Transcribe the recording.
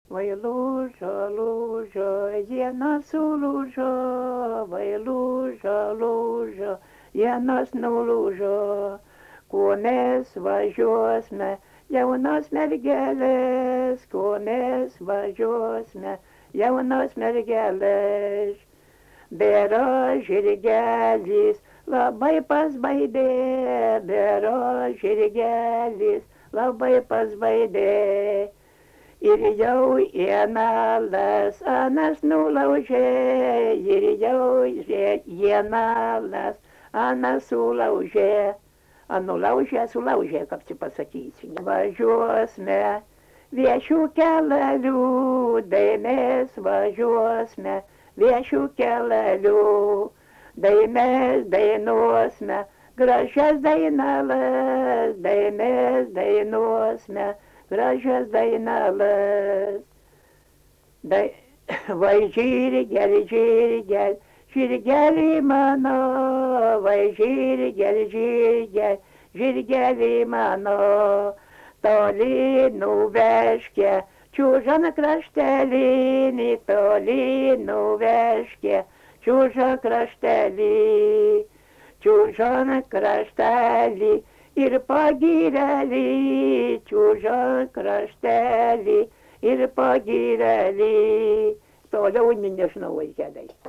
Vai lūža, lūža, ienas ulūža, vai lūža, lūža, ienas nulūža. Ko mēs važiuosme, jaunas mergelės, ko mēs važiuosme, jaunas mergelės. Bėra žirgelis, labai pasbaidė, bėra žirgelis, labai pasbaidė. Ir jau ienalas anas nulaužė, ir jau ienalas anas sulaužė. Nulaužė, sulaužė, kaip čia pasakysi. Važiuosme viešių kelelių, dai mes važiuosme viešių kelelių. Dai mes dainuosme gražias dainalas, dai mes dainuosme gražias dainalas. Vai žirgel, žirgel, žirgeli mano, vai žirgel, žirgel, žirgeli mano. Toli nuvežkė, čiužan kraštelį, toli nuvežkė, čiužan kraštelį, čiužan kraštelį. Ir pagirelį, čiužan kraštelį, ir pagirelį. Toliau nežinau, vaikeliai.